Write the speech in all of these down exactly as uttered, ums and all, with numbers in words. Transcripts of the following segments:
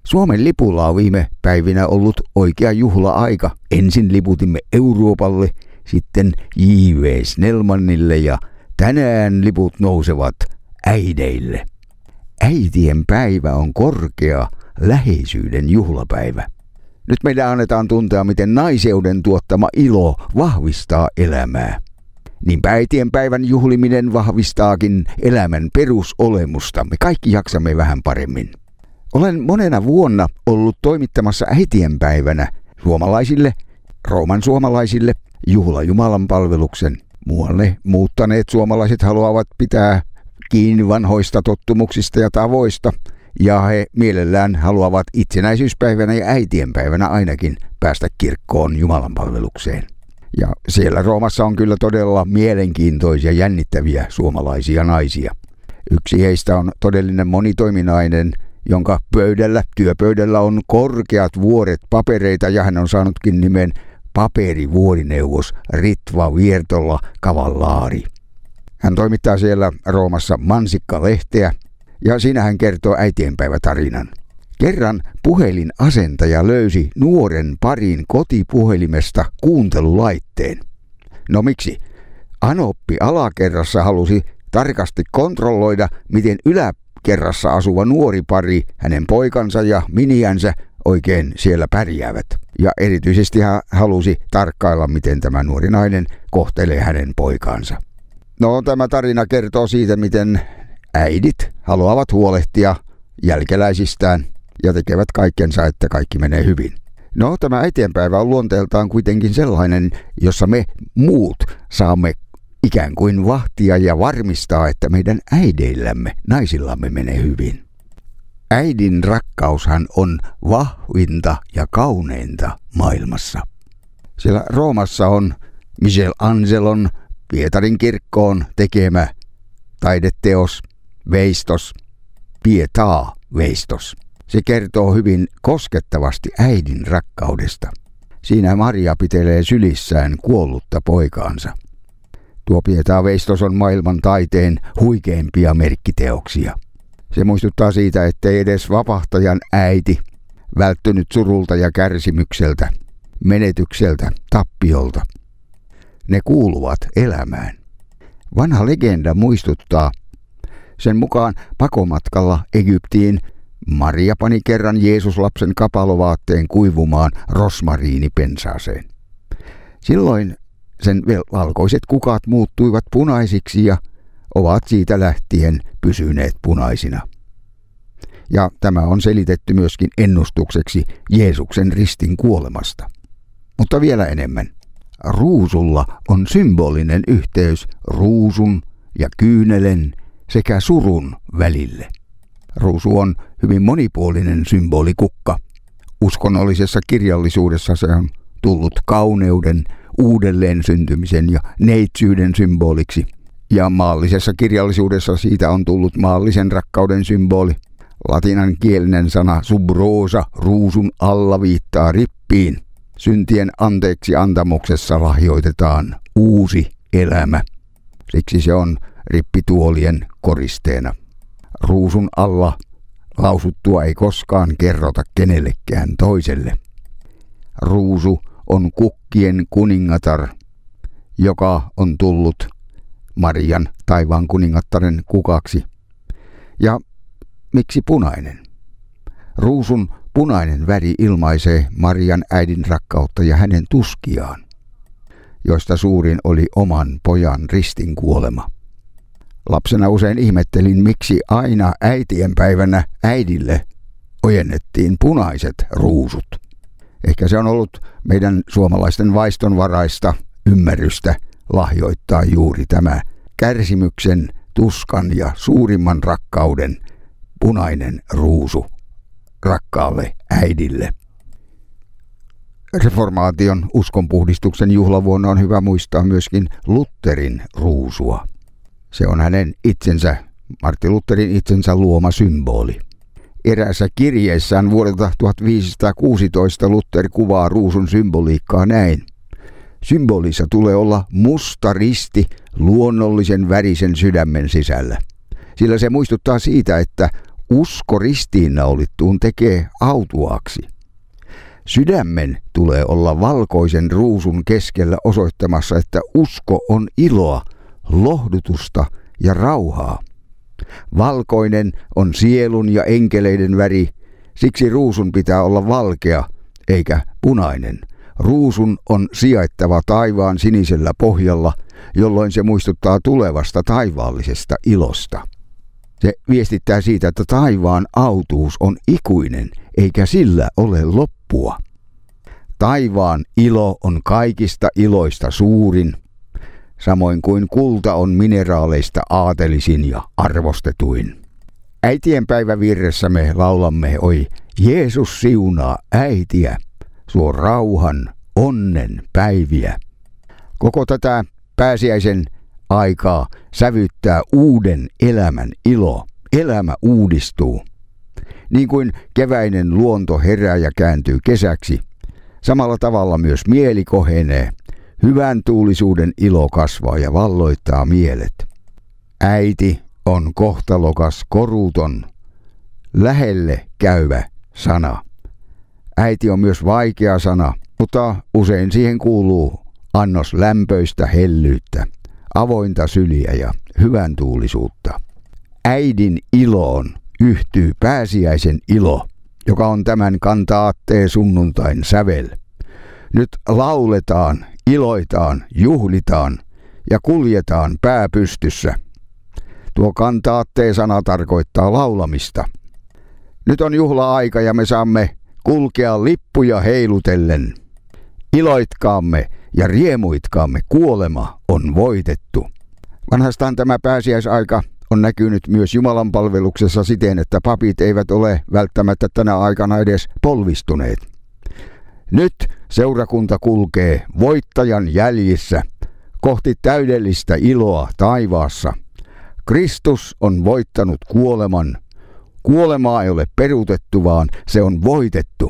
Suomen lipulla on viime päivinä ollut oikea juhla-aika. Ensin liputimme Euroopalle, sitten J V Snellmanille ja tänään liput nousevat äideille. Äitien päivä on korkea läheisyyden juhlapäivä. Nyt meidän annetaan tuntea, miten naiseuden tuottama ilo vahvistaa elämää. Niinpä äitien päivän juhliminen vahvistaakin elämän perusolemusta. Me kaikki jaksamme vähän paremmin. Olen monena vuonna ollut toimittamassa äitien päivänä suomalaisille, Rooman suomalaisille, juhla Jumalan palveluksen. Muualle muuttaneet suomalaiset haluavat pitää kiinni vanhoista tottumuksista ja tavoista, ja he mielellään haluavat itsenäisyyspäivänä ja äitienpäivänä ainakin päästä kirkkoon Jumalan palvelukseen. Ja siellä Roomassa on kyllä todella mielenkiintoisia, jännittäviä suomalaisia naisia. Yksi heistä on todellinen monitoiminainen, jonka pöydällä, työpöydällä on korkeat vuoret papereita, ja hän on saanutkin nimen paperivuorineuvos Ritva Viertola Cavallari. Hän toimittaa siellä Roomassa Mansikka-lehteä, ja siinä hän kertoo äitienpäivätarinan. Kerran puhelinasentaja löysi nuoren parin kotipuhelimesta kuuntelulaitteen. No miksi? Anoppi alakerrassa halusi tarkasti kontrolloida, miten yläkerrassa asuva nuori pari, hänen poikansa ja miniänsä oikein siellä pärjäävät. Ja erityisesti hän halusi tarkkailla, miten tämä nuori nainen kohtelee hänen poikaansa. No, tämä tarina kertoo siitä, miten äidit haluavat huolehtia jälkeläisistään ja tekevät kaikkensa, että kaikki menee hyvin. No, tämä äitienpäivä on luonteeltaan kuitenkin sellainen, jossa me muut saamme ikään kuin vahtia ja varmistaa, että meidän äideillämme, naisillamme menee hyvin. Äidin rakkaushan on vahvinta ja kauneinta maailmassa. Siellä Roomassa on Michelangelon Pietarin kirkkoon tekemä taideteos, veistos, Pietà-veistos. Se kertoo hyvin koskettavasti äidin rakkaudesta. Siinä Maria pitelee sylissään kuollutta poikaansa. Tuo Pietà-veistos on maailman taiteen huikeimpia merkkiteoksia. Se muistuttaa siitä, ettei edes vapahtajan äiti välttynyt surulta ja kärsimykseltä, menetykseltä, tappiolta. Ne kuuluvat elämään. Vanha legenda muistuttaa. Sen mukaan pakomatkalla Egyptiin Maria pani kerran Jeesuslapsen kapalovaatteen kuivumaan rosmariinipensaaseen. Silloin sen valkoiset kukat muuttuivat punaisiksi ja ovat siitä lähtien pysyneet punaisina. Ja tämä on selitetty myöskin ennustukseksi Jeesuksen ristin kuolemasta. Mutta vielä enemmän. Ruusulla on symbolinen yhteys ruusun ja kyynelen sekä surun välille. Ruusu on hyvin monipuolinen symbolikukka. Uskonnollisessa kirjallisuudessa se on tullut kauneuden, uudelleen syntymisen ja neitsyyden symboliksi. Ja maallisessa kirjallisuudessa siitä on tullut maallisen rakkauden symboli. Latinankielinen sana sub rosa, ruusun alla, viittaa rippiin. Syntien anteeksi antamuksessa lahjoitetaan uusi elämä. Siksi se on rippituolien koristeena. Ruusun alla lausuttua ei koskaan kerrota kenellekään toiselle. Ruusu on kukkien kuningatar, joka on tullut Marian taivaan kuningattaren kukaksi. Ja miksi punainen? Ruusun punainen väri ilmaisee Marian äidin rakkautta ja hänen tuskiaan, joista suurin oli oman pojan ristin kuolema. Lapsena usein ihmettelin, miksi aina äitienpäivänä äidille ojennettiin punaiset ruusut. Ehkä se on ollut meidän suomalaisten vaistonvaraista ymmärrystä lahjoittaa juuri tämä kärsimyksen, tuskan ja suurimman rakkauden punainen ruusu rakkaalle äidille. Reformaation uskonpuhdistuksen juhlavuonna on hyvä muistaa myöskin Lutherin ruusua. Se on hänen itsensä, Martti Lutherin itsensä luoma symboli. Eräässä kirjeessään vuodelta tuhatviisisataakuusitoista Luther kuvaa ruusun symboliikkaa näin. Symbolissa tulee olla musta risti luonnollisen värisen sydämen sisällä, sillä se muistuttaa siitä, että usko ristiinnaulittuun tekee autuaaksi. Sydämen tulee olla valkoisen ruusun keskellä osoittamassa, että usko on iloa, lohdutusta ja rauhaa. Valkoinen on sielun ja enkeleiden väri, siksi ruusun pitää olla valkea eikä punainen. Ruusun on sijaittava taivaan sinisellä pohjalla, jolloin se muistuttaa tulevasta taivaallisesta ilosta. Se viestittää siitä, että taivaan autuus on ikuinen, eikä sillä ole loppua. Taivaan ilo on kaikista iloista suurin, samoin kuin kulta on mineraaleista aatelisin ja arvostetuin. Äitien päivävirressä me laulamme oi Jeesus siunaa äitiä, suo rauhan, onnen päiviä. Koko tätä pääsiäisen aikaa sävyttää uuden elämän ilo. Elämä uudistuu. Niin kuin keväinen luonto herää ja kääntyy kesäksi, samalla tavalla myös mieli kohenee. Hyvän tuulisuuden ilo kasvaa ja valloittaa mielet. Äiti on kohtalokas, koruton, lähelle käyvä sana. Äiti on myös vaikea sana, mutta usein siihen kuuluu annos lämpöistä hellyyttä, avointa syliä ja hyvän tuulisuutta. Äidin iloon yhtyy pääsiäisen ilo, joka on tämän kantaatteen sunnuntain sävel. Nyt lauletaan, iloitaan, juhlitaan ja kuljetaan pää pystyssä. Tuo kantaatteen sana tarkoittaa laulamista. Nyt on juhla-aika ja me saamme kulkea lippuja heilutellen. Iloitkaamme ja riemuitkaamme, kuolema on voitettu. Vanhastaan tämä pääsiäisaika on näkynyt myös Jumalan palveluksessa siten, että papit eivät ole välttämättä tänä aikana edes polvistuneet. Nyt seurakunta kulkee voittajan jäljissä kohti täydellistä iloa taivaassa. Kristus on voittanut kuoleman. Kuolemaa ei ole peruutettu, vaan se on voitettu.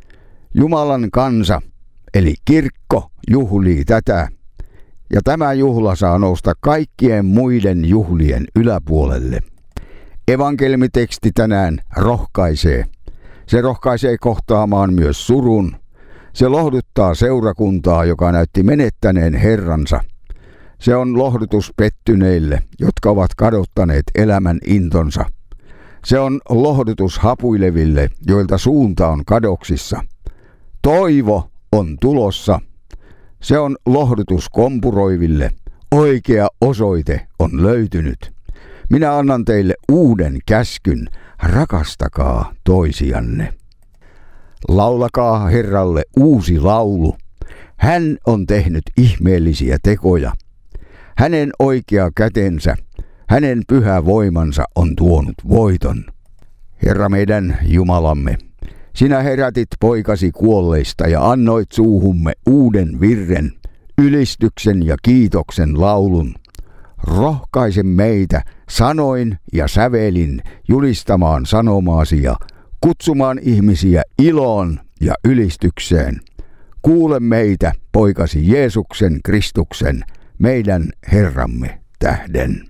Jumalan kansa, eli kirkko, juhlii tätä. Ja tämä juhla saa nousta kaikkien muiden juhlien yläpuolelle. Evankeliumiteksti tänään rohkaisee. Se rohkaisee kohtaamaan myös surun. Se lohduttaa seurakuntaa, joka näytti menettäneen Herransa. Se on lohdutus pettyneille, jotka ovat kadottaneet elämän intonsa. Se on lohdutus hapuileville, joilta suunta on kadoksissa. Toivo on tulossa. Se on lohdutus kompuroiville. Oikea osoite on löytynyt. Minä annan teille uuden käskyn. Rakastakaa toisianne. Laulakaa Herralle uusi laulu. Hän on tehnyt ihmeellisiä tekoja. Hänen oikea kätensä, hänen pyhä voimansa on tuonut voiton. Herra meidän Jumalamme, sinä herätit poikasi kuolleista ja annoit suuhumme uuden virren, ylistyksen ja kiitoksen laulun. Rohkaise meitä sanoin ja sävelin julistamaan sanomaasi ja kutsumaan ihmisiä iloon ja ylistykseen. Kuule meitä, poikasi Jeesuksen Kristuksen, meidän Herramme tähden.